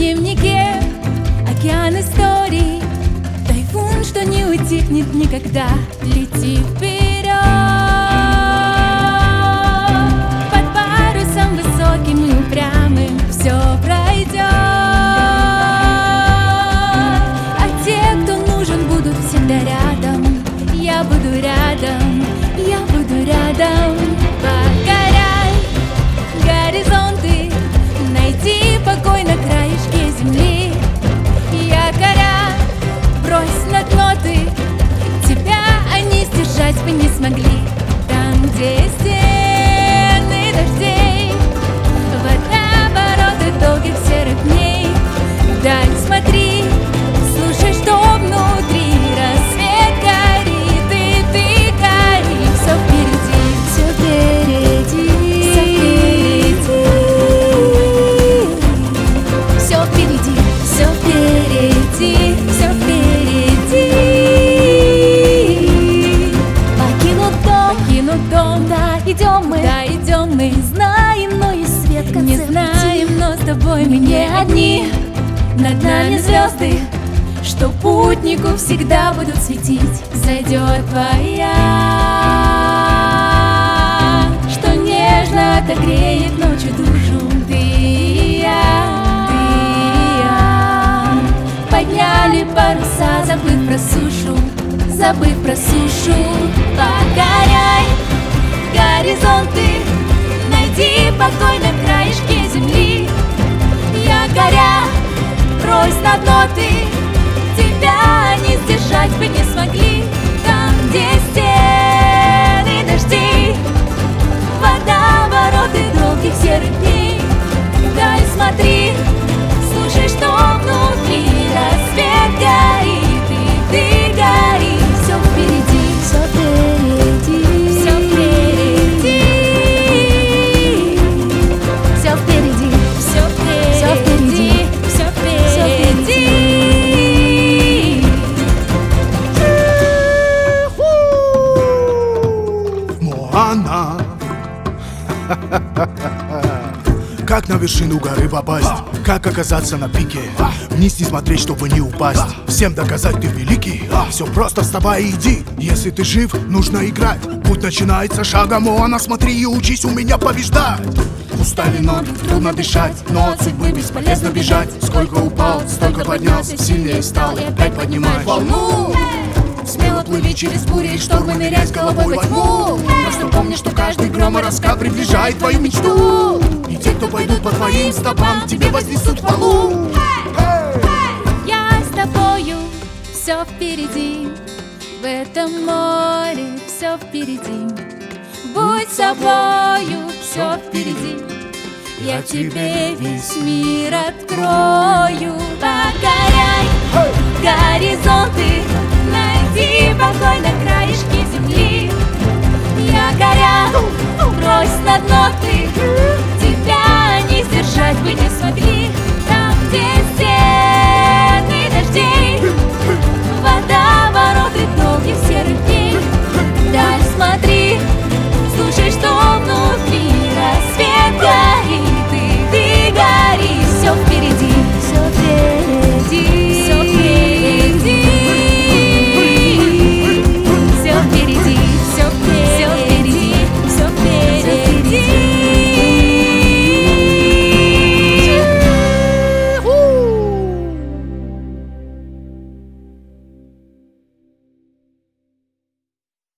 дневнике океан историй, тайфун, что не утихнет никогда. Лети вперед, под парусом высоким и упрямым все пройдет. А те, кто нужен, будут всегда рядом. Я буду рядом, я буду рядом. Покоряй горизонты, найди покой на краешке земли. Якоря брось на дно ты, тебя они сдержать бы не смогли. Там, где стены дождей, водовороты долгих серых дней. Вдаль смотри, слушай, что внутри. Рассвет горит, и ты гори. Все впереди, все впереди, все впереди, все впереди, все впереди. Покинут дом, да, идем мы, знаем, но и свет в конце не знаем, но с тобой мы не одни. Над нами звезды, что путнику всегда будут светить. Зайдет твоя, что нежно отогреет ночью душу. Ты и я, ты и я подняли паруса, забыв про сушу, забыв про сушу. Покоряй горизонты, найди покой на краешке земли. Якоря брось на дно ты, тебя они сдержать бы не смогли. Там, где стены дождей, водовороты долгих серых дней. Вдаль смотри, слушай, что внутри. Рассвет горит, и ты гори. Все впереди, все впереди, все впереди, все впереди, все впереди, все впереди. Моана. Как на вершину горы попасть? Как оказаться на пике? Вниз не смотреть, чтобы не упасть. Всем доказать, ты великий. Все просто, вставай и иди. Если ты жив, нужно играть. Путь начинается шагом, Моана, смотри и учись у меня побеждать. Устали ноги, трудно дышать, но от судьбы бесполезно бежать. Сколько упал, столько поднялся, сильнее стал и опять поднимай волну. Смело плыви через бури, чтобы нырять головой во тьму. Просто помни, что каждый гром и раскат приближает твою мечту. И те, кто пойдут по твоим стопам, тебе вознесут хвалу. Я с тобою, все впереди. В этом море все впереди. Будь собою, все впереди. Я тебе весь мир открою. Покоряй горизонты,